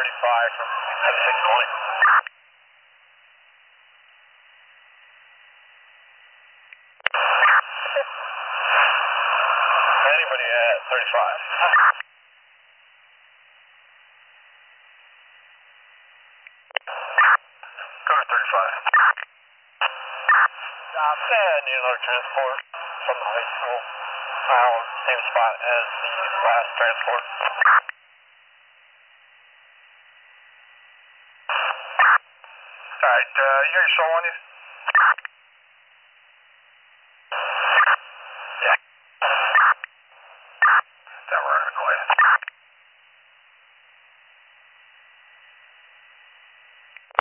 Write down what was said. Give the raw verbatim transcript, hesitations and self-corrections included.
thirty-five from seventy-six twenty. Anybody at thirty-five? Go to thirty-five. Yeah, I need another transport from the high school. Now, same spot as the last transport. Alright, uh, you got your soul on you?